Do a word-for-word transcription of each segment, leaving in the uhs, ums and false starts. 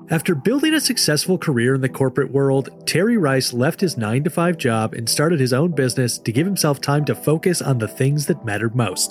After building a successful career in the corporate world, Terry Rice left his nine to five job and started his own business to give himself time to focus on the things that mattered most.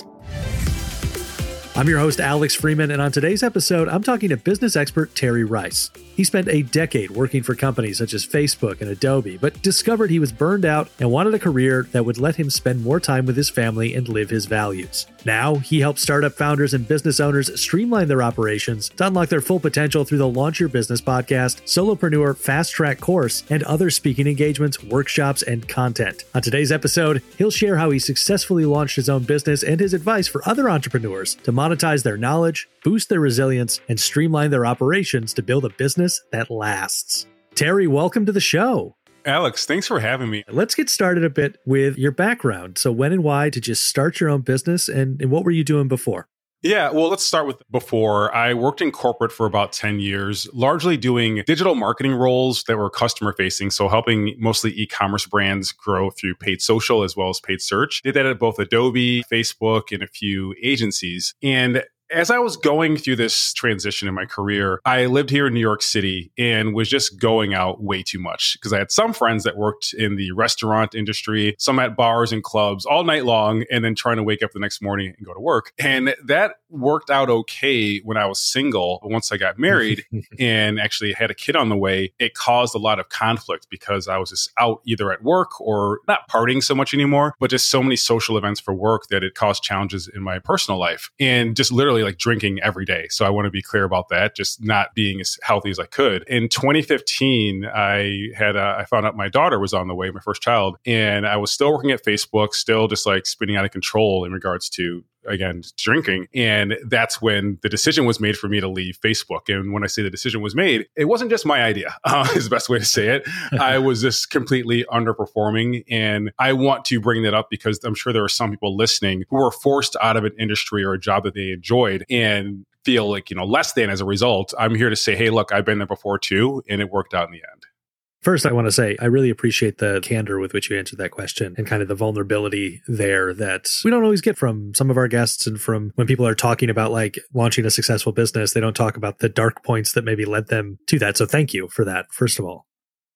I'm your host, Alex Freeman, and on today's episode, I'm talking to business expert Terry Rice. He spent a decade working for companies such as Facebook and Adobe, but discovered he was burned out and wanted a career that would let him spend more time with his family and live his values. Now, he helps startup founders and business owners streamline their operations to unlock their full potential through the Launch Your Business podcast, Solopreneur Fast Track course, and other speaking engagements, workshops, and content. On today's episode, he'll share how he successfully launched his own business and his advice for other entrepreneurs to monetize their knowledge, boost their resilience, and streamline their operations to build a business that lasts. Terry, welcome to the show. Alex, thanks for having me. Let's get started a bit with your background. So when and why did you start your own business, and, and what were you doing before? Yeah, well, let's start with before. I worked in corporate for about ten years, largely doing digital marketing roles that were customer facing. So helping mostly e-commerce brands grow through paid social as well as paid search. Did that at both Adobe, Facebook, and a few agencies. And as I was going through this transition in my career, I lived here in New York City and was just going out way too much because I had some friends that worked in the restaurant industry, some at bars and clubs all night long, and then trying to wake up the next morning and go to work. And that worked out okay when I was single. But once I got married and actually had a kid on the way, it caused a lot of conflict because I was just out either at work or not partying so much anymore, but just so many social events for work that it caused challenges in my personal life and just literally like drinking every day. So I want to be clear about that, just not being as healthy as I could. In twenty fifteen, I had, a, I found out my daughter was on the way, my first child, and I was still working at Facebook, still just like spinning out of control in regards to, again, drinking. And that's when the decision was made for me to leave Facebook. And when I say the decision was made, it wasn't just my idea, uh, is the best way to say it. I was just completely underperforming. And I want to bring that up because I'm sure there are some people listening who were forced out of an industry or a job that they enjoyed and feel like, you know, less than as a result. I'm here to say, hey, look, I've been there before too, and it worked out in the end. First, I want to say, I really appreciate the candor with which you answered that question and kind of the vulnerability there that we don't always get from some of our guests. And from when people are talking about like launching a successful business, they don't talk about the dark points that maybe led them to that. So thank you for that, first of all.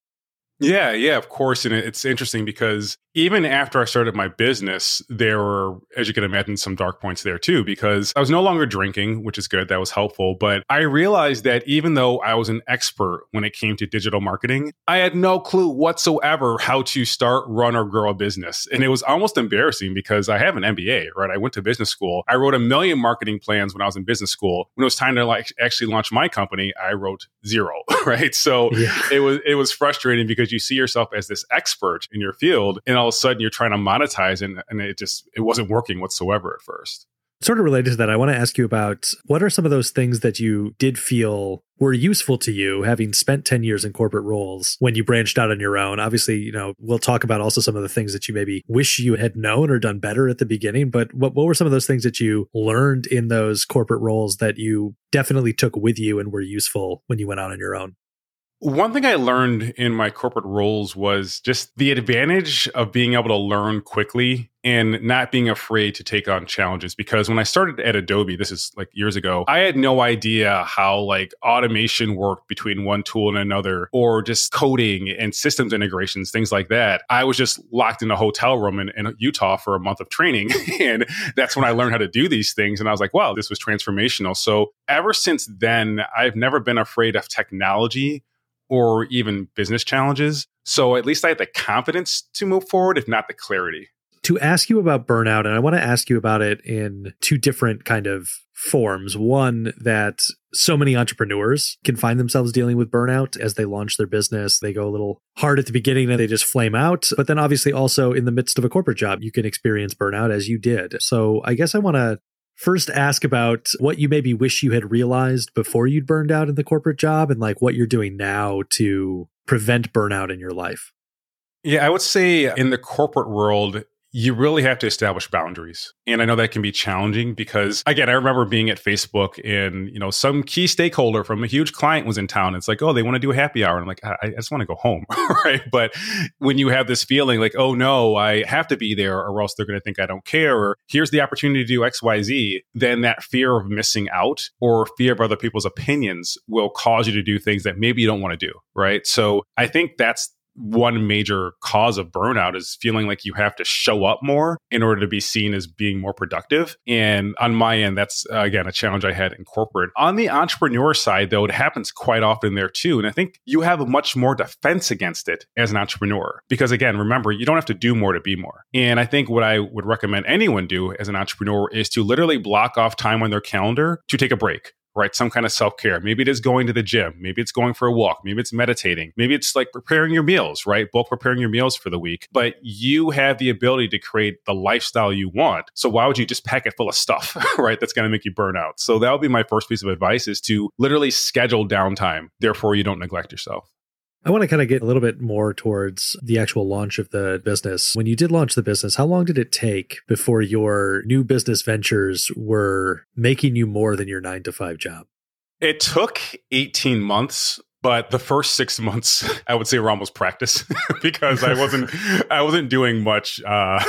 Yeah, yeah, of course. And it's interesting because even after I started my business, there were, as you can imagine, some dark points there too, because I was no longer drinking, which is good. That was helpful. But I realized that even though I was an expert when it came to digital marketing, I had no clue whatsoever how to start, run, or grow a business. And it was almost embarrassing because I have an M B A, right? I went to business school. I wrote a million marketing plans when I was in business school. When it was time to like actually launch my company, I wrote zero, right? So yeah. it was it was frustrating because you see yourself as this expert in your field, and all of a sudden you're trying to monetize, and, and it just it wasn't working whatsoever at first. Sort of related to that, I want to ask you about what are some of those things that you did feel were useful to you, having spent ten years in corporate roles when you branched out on your own? Obviously, you know, we'll talk about also some of the things that you maybe wish you had known or done better at the beginning, but what, what were some of those things that you learned in those corporate roles that you definitely took with you and were useful when you went out on your own? One thing I learned in my corporate roles was just the advantage of being able to learn quickly and not being afraid to take on challenges. Because when I started at Adobe, this is like years ago, I had no idea how like automation worked between one tool and another, or just coding and systems integrations, things like that. I was just locked in a hotel room in, in Utah for a month of training. And that's when I learned how to do these things. And I was like, wow, this was transformational. So ever since then, I've never been afraid of technology or even business challenges. So at least I had the confidence to move forward, if not the clarity. To ask you about burnout, and I want to ask you about it in two different kind of forms. One, that so many entrepreneurs can find themselves dealing with burnout as they launch their business. They go a little hard at the beginning and they just flame out. But then obviously also in the midst of a corporate job, you can experience burnout as you did. So I guess I want to first ask about what you maybe wish you had realized before you'd burned out in the corporate job and like what you're doing now to prevent burnout in your life. Yeah, I would say in the corporate world, you really have to establish boundaries. And I know that can be challenging because, again, I remember being at Facebook and, you know, some key stakeholder from a huge client was in town. It's like, oh, they want to do a happy hour. And I'm like, I, I just want to go home, right? But when you have this feeling like, oh no, I have to be there or else they're going to think I don't care, or here's the opportunity to do X, Y, Z, then that fear of missing out or fear of other people's opinions will cause you to do things that maybe you don't want to do, right? So I think that's one major cause of burnout is feeling like you have to show up more in order to be seen as being more productive. And on my end, that's, uh, again, a challenge I had in corporate. On the entrepreneur side, though, it happens quite often there too. And I think you have a much more defense against it as an entrepreneur. Because again, remember, you don't have to do more to be more. And I think what I would recommend anyone do as an entrepreneur is to literally block off time on their calendar to take a break. Right? Some kind of self-care. Maybe it is going to the gym. Maybe it's going for a walk. Maybe it's meditating. Maybe it's like preparing your meals, right? Bulk preparing your meals for the week. But you have the ability to create the lifestyle you want. So why would you just pack it full of stuff, right? That's going to make you burn out. So that would be my first piece of advice is to literally schedule downtime. Therefore, you don't neglect yourself. I want to kind of get a little bit more towards the actual launch of the business. When you did launch the business, how long did it take before your new business ventures were making you more than your nine to five job? It took eighteen months. But the first six months, I would say, were almost practice because I wasn't, I wasn't doing much. Uh,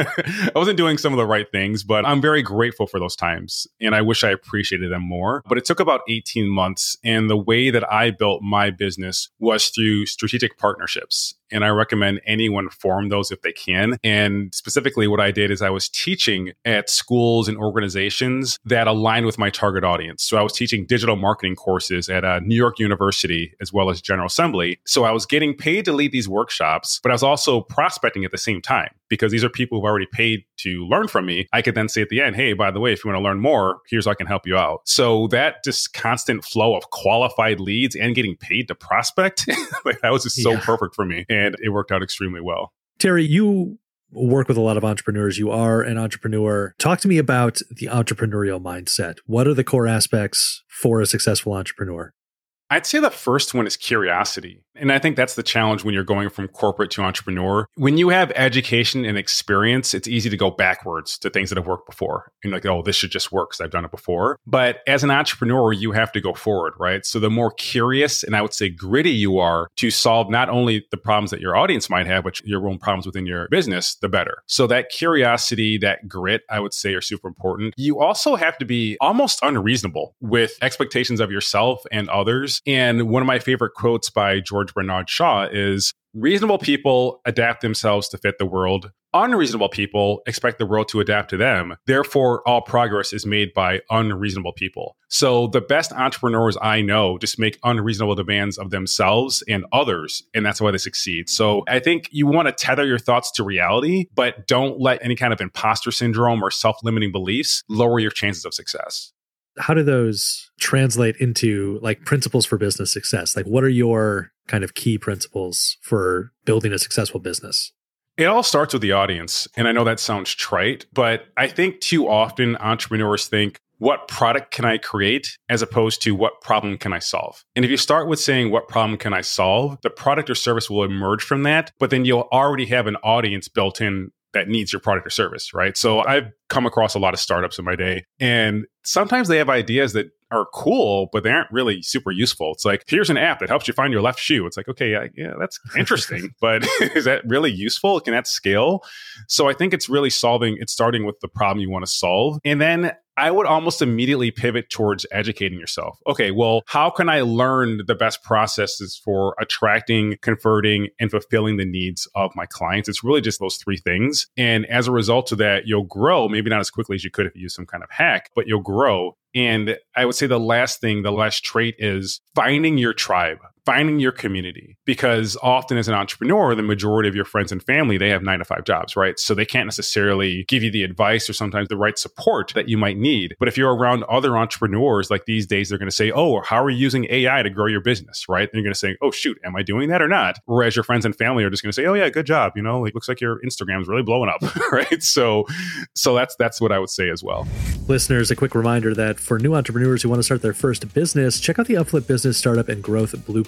I wasn't doing some of the right things, but I'm very grateful for those times, and I wish I appreciated them more. But it took about eighteen months, and the way that I built my business was through strategic partnerships. And I recommend anyone form those if they can. And specifically, what I did is I was teaching at schools and organizations that aligned with my target audience. So I was teaching digital marketing courses at a New York University as well as General Assembly. So I was getting paid to lead these workshops, but I was also prospecting at the same time because these are people who've already paid to learn from me. I could then say at the end, hey, by the way, if you want to learn more, here's how I can help you out. So that just constant flow of qualified leads and getting paid to prospect, like that was just so yeah. perfect for me. And it worked out extremely well. Terry, you work with a lot of entrepreneurs. You are an entrepreneur. Talk to me about the entrepreneurial mindset. What are the core aspects for a successful entrepreneur? I'd say the first one is curiosity. And I think that's the challenge when you're going from corporate to entrepreneur. When you have education and experience, it's easy to go backwards to things that have worked before. And like, oh, this should just work because I've done it before. But as an entrepreneur, you have to go forward, right? So the more curious and I would say gritty you are to solve not only the problems that your audience might have, but your own problems within your business, the better. So that curiosity, that grit, I would say are super important. You also have to be almost unreasonable with expectations of yourself and others. And one of my favorite quotes by George Bernard Shaw is, reasonable people adapt themselves to fit the world. Unreasonable people expect the world to adapt to them. Therefore, all progress is made by unreasonable people. So the best entrepreneurs I know just make unreasonable demands of themselves and others, and that's why they succeed. So I think you want to tether your thoughts to reality, but don't let any kind of imposter syndrome or self-limiting beliefs lower your chances of success. How do those translate into like principles for business success? Like what are your kind of key principles for building a successful business? It all starts with the audience. And I know that sounds trite, but I think too often entrepreneurs think, what product can I create as opposed to what problem can I solve? And if you start with saying, what problem can I solve? The product or service will emerge from that, but then you'll already have an audience built in that needs your product or service, right? So I've come across a lot of startups in my day, and sometimes they have ideas that are cool, but they aren't really super useful. It's like, here's an app that helps you find your left shoe. It's like, okay, yeah, yeah that's interesting, but is that really useful? Can that scale? So I think it's really solving, it's starting with the problem you want to solve. And then I would almost immediately pivot towards educating yourself. Okay, well, how can I learn the best processes for attracting, converting, and fulfilling the needs of my clients? It's really just those three things. And as a result of that, you'll grow, maybe not as quickly as you could if you use some kind of hack, but you'll grow. And I would say the last thing, the last trait is finding your tribe, finding your community. Because often as an entrepreneur, the majority of your friends and family, they have nine to five jobs, right? So they can't necessarily give you the advice or sometimes the right support that you might need. But if you're around other entrepreneurs, like these days, they're going to say, oh, how are you using A I to grow your business, right? And you're going to say, oh, shoot, am I doing that or not? Whereas your friends and family are just going to say, oh, yeah, good job. You know, like looks like your Instagram is really blowing up, right? So, so that's, that's what I would say as well. Listeners, a quick reminder that for new entrepreneurs who want to start their first business, check out the Upflip Business Startup and Growth Blueprint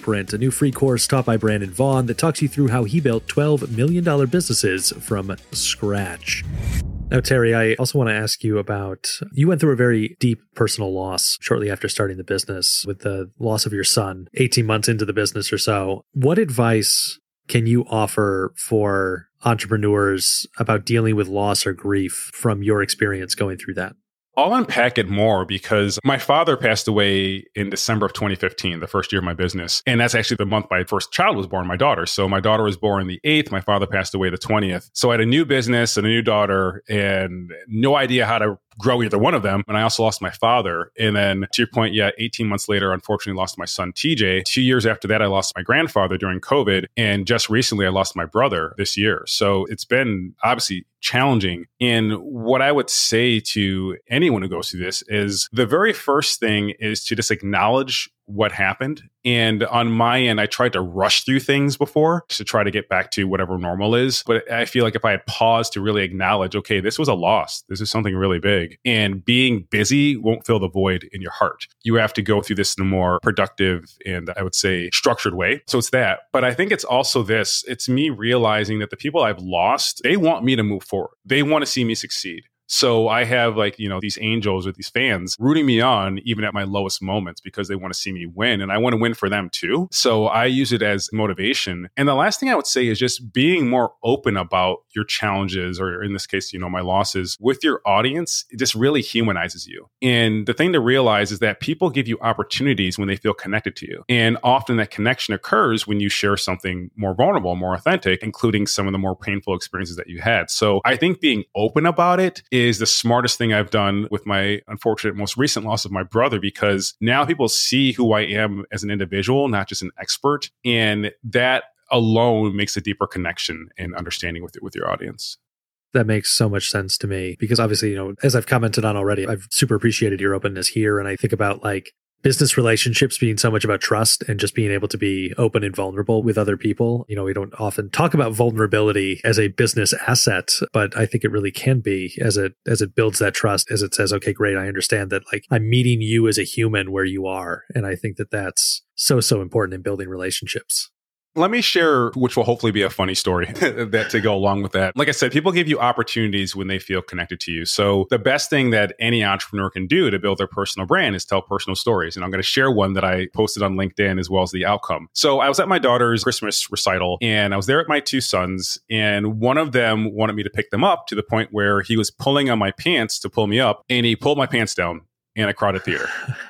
Blueprint, a new free course taught by Brandon Vaughn that talks you through how he built twelve million dollars businesses from scratch. Now, Terry, I also want to ask you about, you went through a very deep personal loss shortly after starting the business with the loss of your son, eighteen months into the business or so. What advice can you offer for entrepreneurs about dealing with loss or grief from your experience going through that? I'll unpack it more because my father passed away in December of twenty fifteen, the first year of my business. And that's actually the month my first child was born, my daughter. So my daughter was born the eighth. My father passed away the twentieth. So I had a new business and a new daughter and no idea how to grow either one of them. And I also lost my father. And then to your point, yeah, eighteen months later, unfortunately lost my son, T J. Two years after that, I lost my grandfather during COVID. And just recently, I lost my brother this year. So it's been obviously challenging. And what I would say to anyone who goes through this is the very first thing is to just acknowledge what happened. And on my end, I tried to rush through things before to try to get back to whatever normal is. But I feel like if I had paused to really acknowledge, okay, this was a loss. This is something really big. And being busy won't fill the void in your heart. You have to go through this in a more productive and I would say structured way. So it's that. But I think it's also this. It's me realizing that the people I've lost, they want me to move forward. They want to see me succeed. So I have like, you know, these angels or these fans rooting me on even at my lowest moments because they want to see me win and I want to win for them too. So I use it as motivation. And the last thing I would say is just being more open about your challenges, or in this case, you know, my losses with your audience. It just really humanizes you. And the thing to realize is that people give you opportunities when they feel connected to you. And often that connection occurs when you share something more vulnerable, more authentic, including some of the more painful experiences that you had. So I think being open about it is the smartest thing I've done with my unfortunate most recent loss of my brother, because now people see who I am as an individual, not just an expert. And that alone makes a deeper connection and understanding with it, with your audience. That makes so much sense to me because obviously, you know, as I've commented on already, I've super appreciated your openness here. And I think about like business relationships being so much about trust and just being able to be open and vulnerable with other people. You know, we don't often talk about vulnerability as a business asset, but I think it really can be as it as it builds that trust, as it says, okay, great, I understand that like I'm meeting you as a human where you are. And I think that that's so, so important in building relationships. Let me share, which will hopefully be a funny story that to go along with that. Like I said, people give you opportunities when they feel connected to you. So the best thing that any entrepreneur can do to build their personal brand is tell personal stories. And I'm going to share one that I posted on LinkedIn as well as the outcome. So I was at my daughter's Christmas recital and I was there with my two sons, and one of them wanted me to pick them up to the point where he was pulling on my pants to pull me up, and he pulled my pants down in a crowded theater.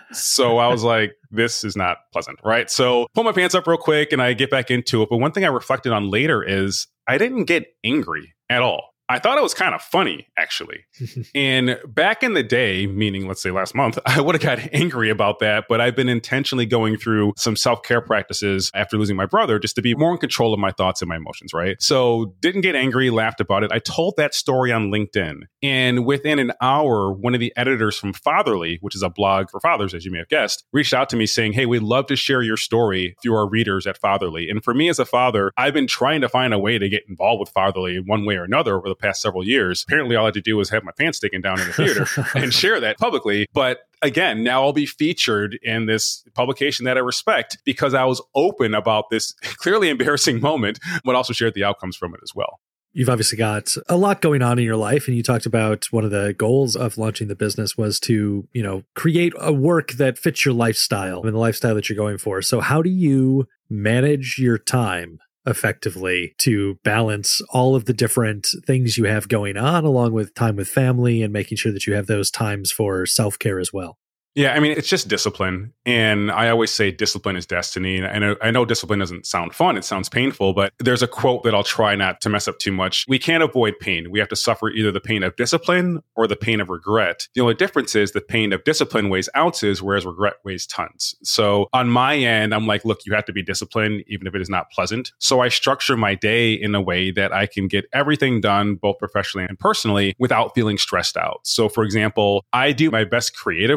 So I was like, this is not pleasant, right? So pull my pants up real quick and I get back into it. But one thing I reflected on later is I didn't get angry at all. I thought it was kind of funny, actually. And back in the day, meaning let's say last month, I would have got angry about that. But I've been intentionally going through some self-care practices after losing my brother just to be more in control of my thoughts and my emotions, right? So didn't get angry, laughed about it. I told that story on LinkedIn. And within an hour, one of the editors from Fatherly, which is a blog for fathers, as you may have guessed, reached out to me saying, hey, we'd love to share your story through our readers at Fatherly. And for me as a father, I've been trying to find a way to get involved with Fatherly in one way or another over the past several years. Apparently, all I had to do was have my pants taken down in the theater and share that publicly. But again, now I'll be featured in this publication that I respect because I was open about this clearly embarrassing moment, but also shared the outcomes from it as well. You've obviously got a lot going on in your life, and you talked about one of the goals of launching the business was to, you know, create a work that fits your lifestyle and the lifestyle that you're going for. So how do you manage your time effectively to balance all of the different things you have going on, along with time with family and making sure that you have those times for self-care as well? Yeah, I mean, it's just discipline. And I always say discipline is destiny. And I know, I know discipline doesn't sound fun. It sounds painful, but there's a quote that I'll try not to mess up too much. We can't avoid pain. We have to suffer either the pain of discipline or the pain of regret. The only difference is the pain of discipline weighs ounces, whereas regret weighs tons. So on my end, I'm like, look, you have to be disciplined, even if it is not pleasant. So I structure my day in a way that I can get everything done, both professionally and personally, without feeling stressed out. So for example, I do my best creative work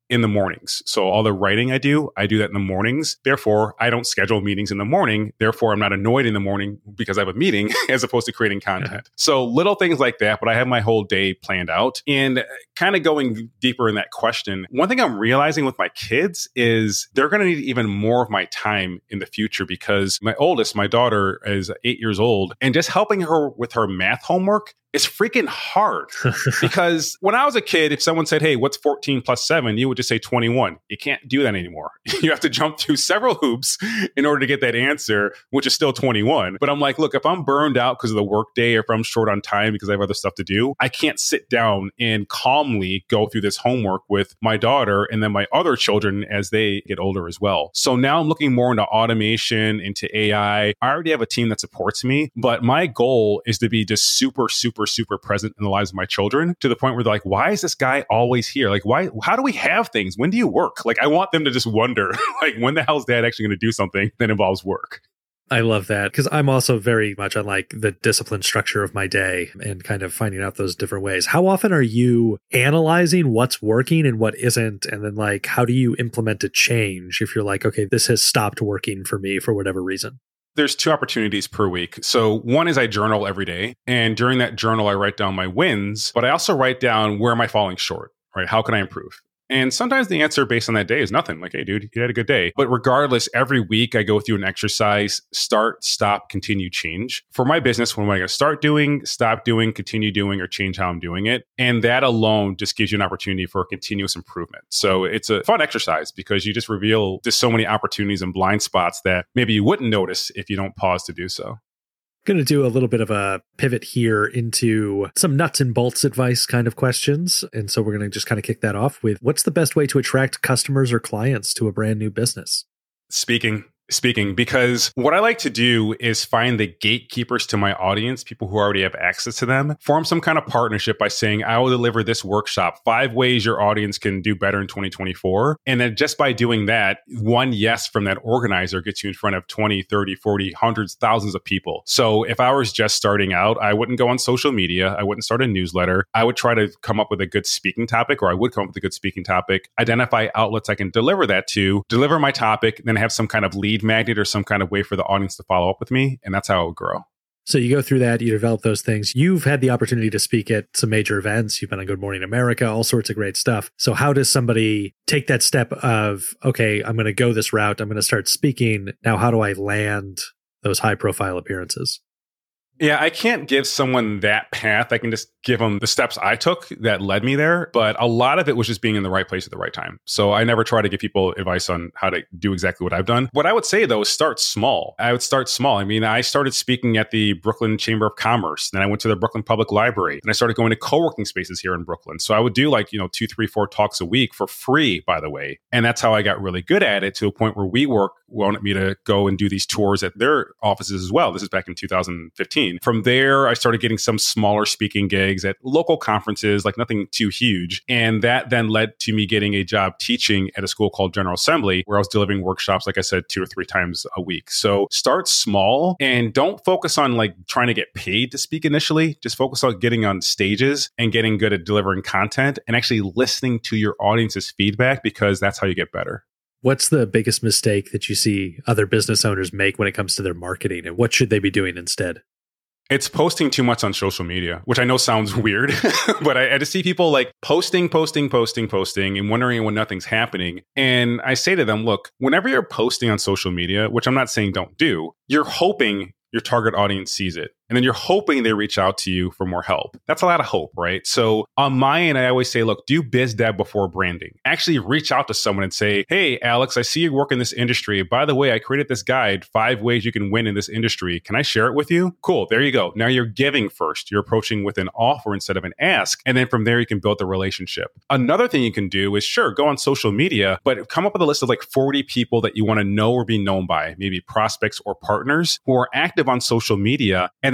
in the mornings. So all the writing I do, I do that in the mornings. Therefore, I don't schedule meetings in the morning. Therefore, I'm not annoyed in the morning because I have a meeting as opposed to creating content. So little things like that, but I have my whole day planned out. And kind of going deeper in that question, one thing I'm realizing with my kids is they're going to need even more of my time in the future because my oldest, my daughter, is eight years old, and just helping her with her math homework is freaking hard. Because when I was a kid, if someone said, hey, what's fourteen plus seven? You would just say twenty-one. You can't do that anymore. You have to jump through several hoops in order to get that answer, which is still twenty-one. But I'm like, look, if I'm burned out because of the workday or if I'm short on time because I have other stuff to do, I can't sit down and calmly go through this homework with my daughter and then my other children as they get older as well. So now I'm looking more into automation, into A I. I already have a team that supports me, but my goal is to be just super, super, super present in the lives of my children to the point where they're like, why is this guy always here? Like, why, how do we have things? When do you work? Like, I want them to just wonder, like, when the hell is dad actually going to do something that involves work? I love that because I'm also very much on like the discipline structure of my day and kind of finding out those different ways. How often are you analyzing what's working and what isn't? And then like, how do you implement a change if you're like, okay, this has stopped working for me for whatever reason? There's two opportunities per week. So one is I journal every day. And during that journal, I write down my wins, but I also write down where am I falling short, right? How can I improve? And sometimes the answer based on that day is nothing. Like, hey, dude, you had a good day. But regardless, every week I go through an exercise, start, stop, continue, change. For my business, what am I going to start doing, stop doing, continue doing, or change how I'm doing it? And that alone just gives you an opportunity for continuous improvement. So it's a fun exercise because you just reveal just so many opportunities and blind spots that maybe you wouldn't notice if you don't pause to do so. Going to do a little bit of a pivot here into some nuts and bolts advice kind of questions. And so we're going to just kind of kick that off with what's the best way to attract customers or clients to a brand new business? Speaking. Speaking, because what I like to do is find the gatekeepers to my audience, people who already have access to them, form some kind of partnership by saying, I will deliver this workshop, five ways your audience can do better in twenty twenty-four. And then just by doing that, one yes from that organizer gets you in front of twenty, thirty, forty, hundreds, thousands of people. So if I was just starting out, I wouldn't go on social media. I wouldn't start a newsletter. I would try to come up with a good speaking topic, or I would come up with a good speaking topic, identify outlets I can deliver that to, deliver my topic, then have some kind of lead magnet or some kind of way for the audience to follow up with me. And that's how it would grow. So you go through that, you develop those things. You've had the opportunity to speak at some major events. You've been on Good Morning America, all sorts of great stuff. So how does somebody take that step of, okay, I'm going to go this route. I'm going to start speaking. Now, how do I land those high profile appearances? Yeah, I can't give someone that path. I can just give them the steps I took that led me there. But a lot of it was just being in the right place at the right time. So I never try to give people advice on how to do exactly what I've done. What I would say, though, is start small. I would start small. I mean, I started speaking at the Brooklyn Chamber of Commerce. Then I went to the Brooklyn Public Library. And I started going to co-working spaces here in Brooklyn. So I would do like, you know, two, three, four talks a week for free, by the way. And that's how I got really good at it, to a point where WeWork wanted me to go and do these tours at their offices as well. This is back in two thousand fifteen. From there, I started getting some smaller speaking gigs at local conferences, like nothing too huge. And that then led to me getting a job teaching at a school called General Assembly, where I was delivering workshops, like I said, two or three times a week. So start small and don't focus on like trying to get paid to speak initially. Just focus on getting on stages and getting good at delivering content and actually listening to your audience's feedback, because that's how you get better. What's the biggest mistake that you see other business owners make when it comes to their marketing, and what should they be doing instead? It's posting too much on social media, which I know sounds weird, but I, I just see people like posting, posting, posting, posting, and wondering when nothing's happening. And I say to them, look, whenever you're posting on social media, which I'm not saying don't do, you're hoping your target audience sees it. And then you're hoping they reach out to you for more help. That's a lot of hope, right? So on my end, I always say, look, do biz dev before branding. Actually reach out to someone and say, hey, Alex, I see you work in this industry. By the way, I created this guide, five ways you can win in this industry. Can I share it with you? Cool. There you go. Now you're giving first. You're approaching with an offer instead of an ask. And then from there, you can build the relationship. Another thing you can do is, sure, go on social media, but come up with a list of like forty people that you want to know or be known by, maybe prospects or partners who are active on social media, and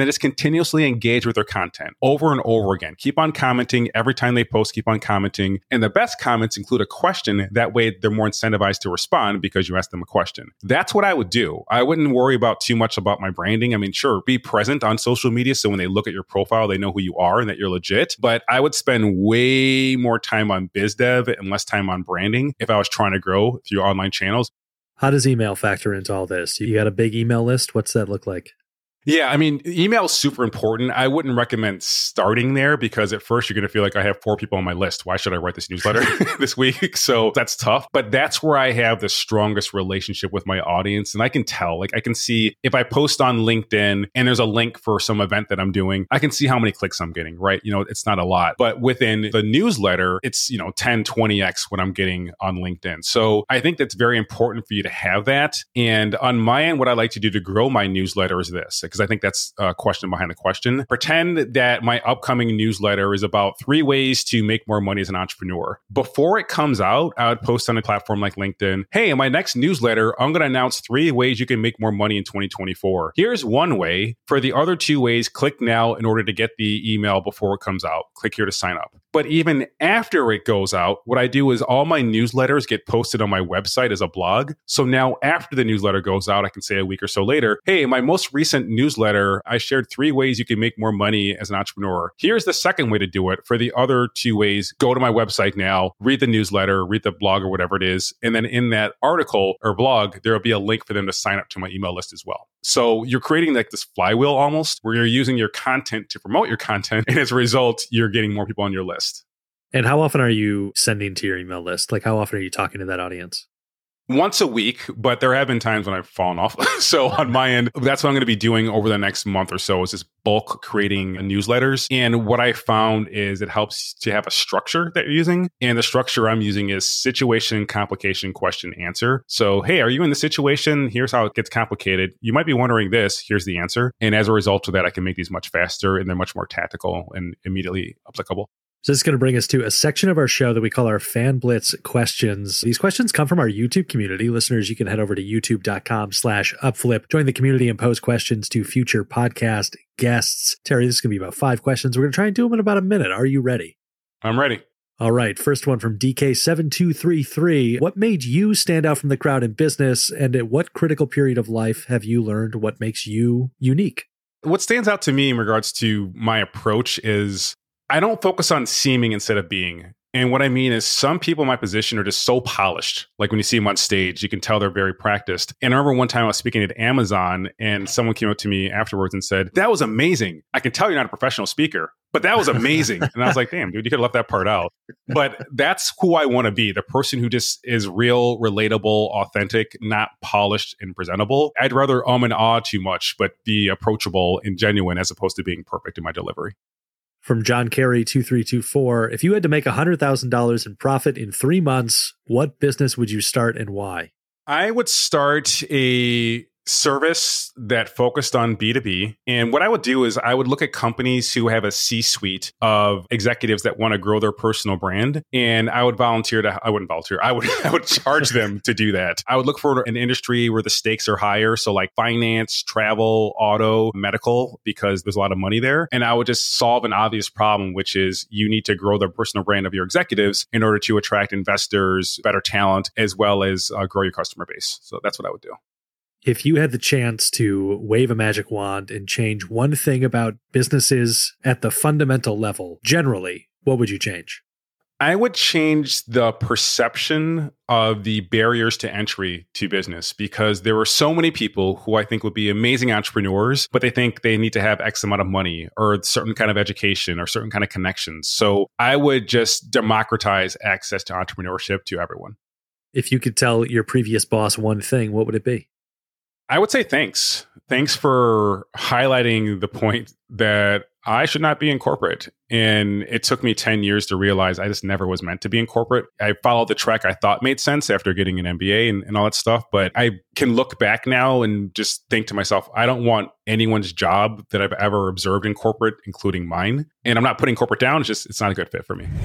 then just continuously engage with their content over and over again. Keep on commenting every time they post, keep on commenting. And the best comments include a question. That way they're more incentivized to respond because you asked them a question. That's what I would do. I wouldn't worry about too much about my branding. I mean, sure, be present on social media so when they look at your profile, they know who you are and that you're legit. But I would spend way more time on biz dev and less time on branding if I was trying to grow through online channels. How does email factor into all this? You got a big email list? What's that look like? Yeah, I mean, email is super important. I wouldn't recommend starting there because at first you're going to feel like I have four people on my list. Why should I write this newsletter this week? So that's tough. But that's where I have the strongest relationship with my audience. And I can tell, like I can see if I post on LinkedIn and there's a link for some event that I'm doing, I can see how many clicks I'm getting, right? You know, it's not a lot. But within the newsletter, it's, you know, ten, twenty x what I'm getting on LinkedIn. So I think that's very important for you to have that. And on my end, what I like to do to grow my newsletter is this. Because I think that's a question behind the question. Pretend that my upcoming newsletter is about three ways to make more money as an entrepreneur. Before it comes out, I would post on a platform like LinkedIn, hey, in my next newsletter, I'm going to announce three ways you can make more money in twenty twenty-four. Here's one way. For the other two ways, click now in order to get the email before it comes out. Click here to sign up. But even after it goes out, what I do is all my newsletters get posted on my website as a blog. So now after the newsletter goes out, I can say a week or so later, hey, in my most recent newsletter, I shared three ways you can make more money as an entrepreneur. Here's the second way to do it. For the other two ways, go to my website now, read the newsletter, read the blog or whatever it is. And then in that article or blog, there will be a link for them to sign up to my email list as well. So you're creating like this flywheel almost where you're using your content to promote your content. And as a result, you're getting more people on your list. And how often are you sending to your email list? Like how often are you talking to that audience? Once a week, but there have been times when I've fallen off. So on my end, that's what I'm going to be doing over the next month or so is just bulk creating newsletters. And what I found is it helps to have a structure that you're using. And the structure I'm using is situation, complication, question, answer. So, hey, are you in the situation? Here's how it gets complicated. You might be wondering this. Here's the answer. And as a result of that, I can make these much faster and they're much more tactical and immediately applicable. So this is going to bring us to a section of our show that we call our Fan Blitz questions. These questions come from our YouTube community. Listeners, you can head over to youtube.com slash upflip. Join the community and pose questions to future podcast guests. Terry, this is going to be about five questions. We're going to try and do them in about a minute. Are you ready? I'm ready. All right. First one from D K seven two three three. What made you stand out from the crowd in business? And at what critical period of life have you learned what makes you unique? What stands out to me in regards to my approach is I don't focus on seeming instead of being. And what I mean is some people in my position are just so polished. Like when you see them on stage, you can tell they're very practiced. And I remember one time I was speaking at Amazon and someone came up to me afterwards and said, that was amazing. I can tell you're not a professional speaker, but that was amazing. And I was like, damn, dude, you could have left that part out. But that's who I want to be. The person who just is real, relatable, authentic, not polished and presentable. I'd rather um and ah too much, but be approachable and genuine as opposed to being perfect in my delivery. From John Carey two three two four, if you had to make one hundred thousand dollars in profit in three months, what business would you start and why? I would start a service that focused on B two B. And what I would do is I would look at companies who have a C-suite of executives that want to grow their personal brand. And I would volunteer to, I wouldn't volunteer, I would, I would charge them to do that. I would look for an industry where the stakes are higher. So like finance, travel, auto, medical, because there's a lot of money there. And I would just solve an obvious problem, which is you need to grow the personal brand of your executives in order to attract investors, better talent, as well as uh, grow your customer base. So that's what I would do. If you had the chance to wave a magic wand and change one thing about businesses at the fundamental level, generally, what would you change? I would change the perception of the barriers to entry to business because there are so many people who I think would be amazing entrepreneurs, but they think they need to have X amount of money or a certain kind of education or certain kind of connections. So I would just democratize access to entrepreneurship to everyone. If you could tell your previous boss one thing, what would it be? I would say thanks. Thanks for highlighting the point that I should not be in corporate. And it took me ten years to realize I just never was meant to be in corporate. I followed the track I thought made sense after getting an M B A and, and all that stuff. But I can look back now and just think to myself, I don't want anyone's job that I've ever observed in corporate, including mine. And I'm not putting corporate down. It's just, it's not a good fit for me.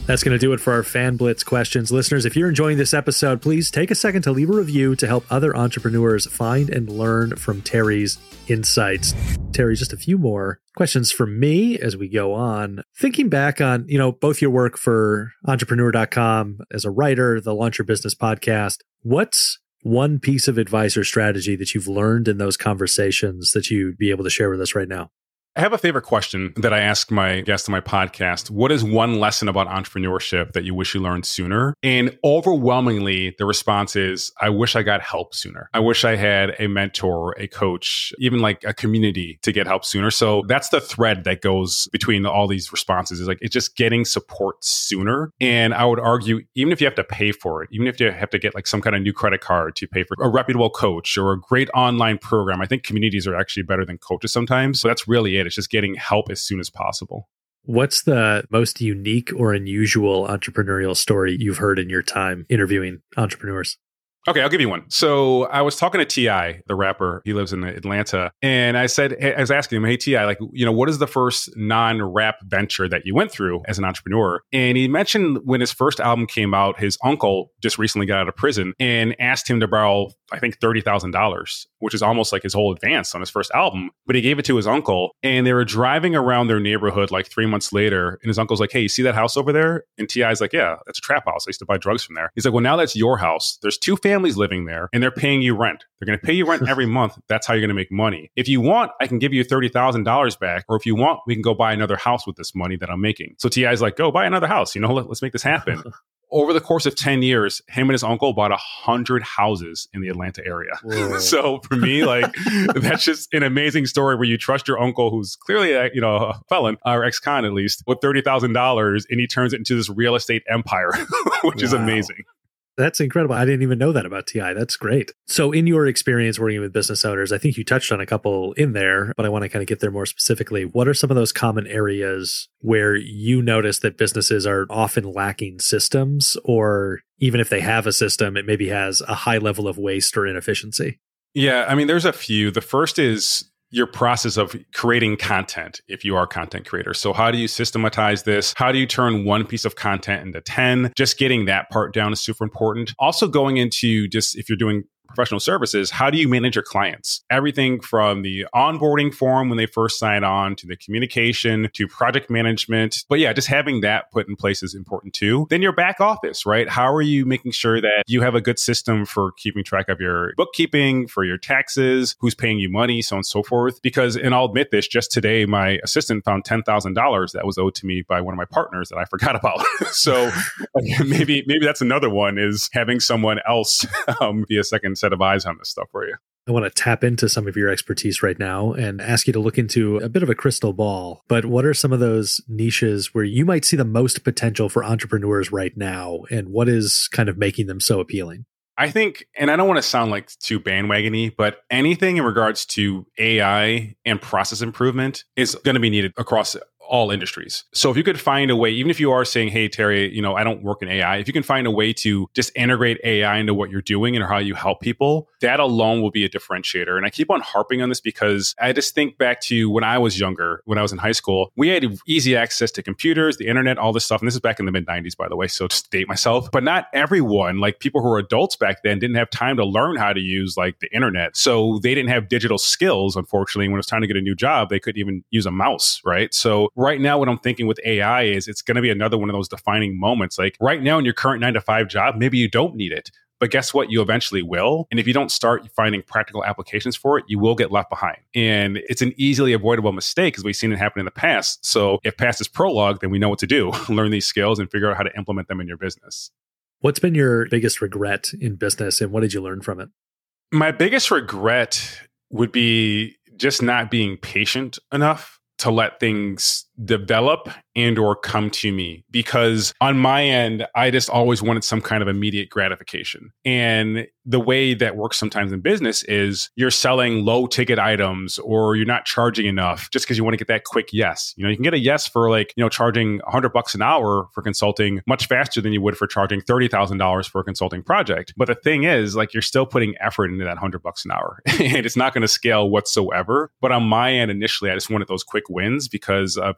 That's going to do it for our Fan Blitz questions. Listeners, if you're enjoying this episode, please take a second to leave a review to help other entrepreneurs find and learn from Terry's insights. Terry, just a few more questions from me as we go on. Thinking back on, you know, both your work for entrepreneur dot com as a writer, the Launch Your Business podcast, what's one piece of advice or strategy that you've learned in those conversations that you'd be able to share with us right now? I have a favorite question that I ask my guests on my podcast. What is one lesson about entrepreneurship that you wish you learned sooner? And overwhelmingly, the response is, I wish I got help sooner. I wish I had a mentor, a coach, even like a community to get help sooner. So that's the thread that goes between all these responses, is like, it's just getting support sooner. And I would argue, even if you have to pay for it, even if you have to get like some kind of new credit card to pay for a reputable coach or a great online program, I think communities are actually better than coaches sometimes. So that's really it. It's just getting help as soon as possible. What's the most unique or unusual entrepreneurial story you've heard in your time interviewing entrepreneurs? Okay, I'll give you one. So I was talking to T I, the rapper. He lives in Atlanta. And I said, I was asking him, hey, T I, like, you know, what is the first non-rap venture that you went through as an entrepreneur? And he mentioned when his first album came out, his uncle just recently got out of prison and asked him to borrow, I think, thirty thousand dollars, which is almost like his whole advance on his first album. But he gave it to his uncle. And they were driving around their neighborhood like three months later. And his uncle's like, hey, you see that house over there? And T I's like, yeah, that's a trap house. I used to buy drugs from there. He's like, well, now that's your house. There's two families families living there and they're paying you rent. They're going to pay you rent every month. That's how you're going to make money. If you want, I can give you thirty thousand dollars back. Or if you want, we can go buy another house with this money that I'm making. So T I's like, go buy another house. You know, let, let's make this happen. Over the course of ten years, him and his uncle bought a hundred houses in the Atlanta area. So for me, like, that's just an amazing story where you trust your uncle, who's clearly a, you know, a felon or ex-con at least, with thirty thousand dollars, and he turns it into this real estate empire, which wow. is amazing. That's incredible. I didn't even know that about T I. That's great. So in your experience working with business owners, I think you touched on a couple in there, but I want to kind of get there more specifically. What are some of those common areas where you notice that businesses are often lacking systems, or even if they have a system, it maybe has a high level of waste or inefficiency? Yeah, I mean, there's a few. The first is your process of creating content if you are a content creator. So how do you systematize this? How do you turn one piece of content into ten? Just getting that part down is super important. Also going into just if you're doing professional services, how do you manage your clients? Everything from the onboarding form when they first sign on to the communication to project management. But yeah, just having that put in place is important too. Then your back office, right? How are you making sure that you have a good system for keeping track of your bookkeeping, for your taxes, who's paying you money, so on and so forth? Because, and I'll admit this, just today, my assistant found ten thousand dollars that was owed to me by one of my partners that I forgot about. So maybe, maybe that's another one, is having someone else um, be a second set of eyes on this stuff for you. I want to tap into some of your expertise right now and ask you to look into a bit of a crystal ball. But what are some of those niches where you might see the most potential for entrepreneurs right now? And what is kind of making them so appealing? I think, and I don't want to sound like too bandwagony, but anything in regards to A I and process improvement is going to be needed across all industries. So if you could find a way, even if you are saying, hey, Terry, you know, I don't work in A I, if you can find a way to just integrate A I into what you're doing and how you help people, that alone will be a differentiator. And I keep on harping on this because I just think back to when I was younger, when I was in high school, we had easy access to computers, the internet, all this stuff. And this is back in the mid nineties, by the way, so just date myself. But not everyone, like people who were adults back then, didn't have time to learn how to use like the internet. So they didn't have digital skills, unfortunately. When it was time to get a new job, they couldn't even use a mouse, right? So right now, what I'm thinking with A I is it's going to be another one of those defining moments. Like right now in your current nine to five job, maybe you don't need it, but guess what? You eventually will. And if you don't start finding practical applications for it, you will get left behind. And it's an easily avoidable mistake because we've seen it happen in the past. So if past is prologue, then we know what to do. Learn these skills and figure out how to implement them in your business. What's been your biggest regret in business and what did you learn from it? My biggest regret would be just not being patient enough to let things develop and or come to me, because on my end, I just always wanted some kind of immediate gratification. And the way that works sometimes in business is you're selling low ticket items or you're not charging enough just because you want to get that quick yes. You know, you can get a yes for like, you know, charging a hundred bucks an hour for consulting much faster than you would for charging thirty thousand dollars for a consulting project. But the thing is, like, you're still putting effort into that hundred bucks an hour and it's not going to scale whatsoever. But on my end, initially, I just wanted those quick wins because of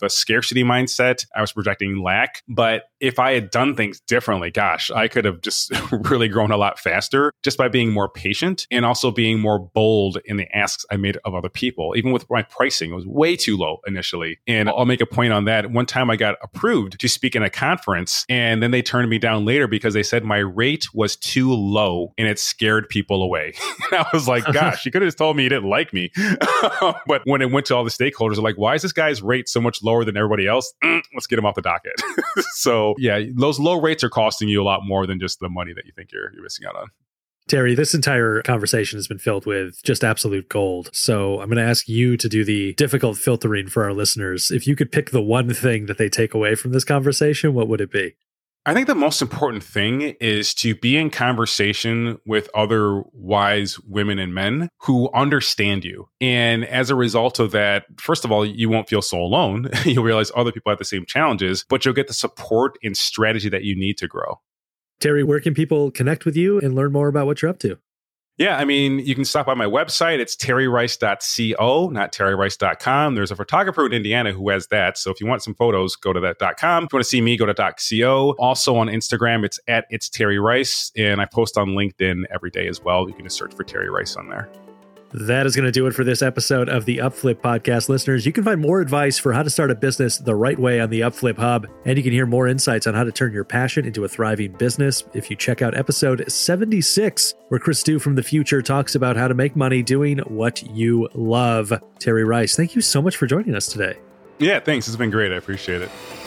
a scarcity mindset. I was projecting lack. But if I had done things differently, gosh, I could have just really grown a lot faster just by being more patient and also being more bold in the asks I made of other people. Even with my pricing, it was way too low initially. And I'll make a point on that. One time I got approved to speak in a conference, and then they turned me down later because they said my rate was too low and it scared people away. And I was like, gosh, you could have just told me you didn't like me. But when it went to all the stakeholders, they're like, why is this guy's rate so much lower than everybody else? Mm, let's get him off the docket. So yeah, those low rates are costing you a lot more than just the money that you think you're, you're missing out on. Terry, this entire conversation has been filled with just absolute gold. So I'm going to ask you to do the difficult filtering for our listeners. If you could pick the one thing that they take away from this conversation, what would it be? I think the most important thing is to be in conversation with other wise women and men who understand you. And as a result of that, first of all, you won't feel so alone. You'll realize other people have the same challenges, but you'll get the support and strategy that you need to grow. Terry, where can people connect with you and learn more about what you're up to? Yeah, I mean, you can stop by my website. It's terry rice dot co, not terry rice dot com. There's a photographer in Indiana who has that. So if you want some photos, go to that .com. If you want to see me, go to .co. Also on Instagram, it's at It's Terry Rice. And I post on LinkedIn every day as well. You can just search for Terry Rice on there. That is going to do it for this episode of the Upflip Podcast. Listeners, you can find more advice for how to start a business the right way on the Upflip Hub, and you can hear more insights on how to turn your passion into a thriving business if you check out episode seventy-six, where Chris Dew from the future talks about how to make money doing what you love. Terry Rice, thank you so much for joining us today. Yeah, thanks. It's been great. I appreciate it.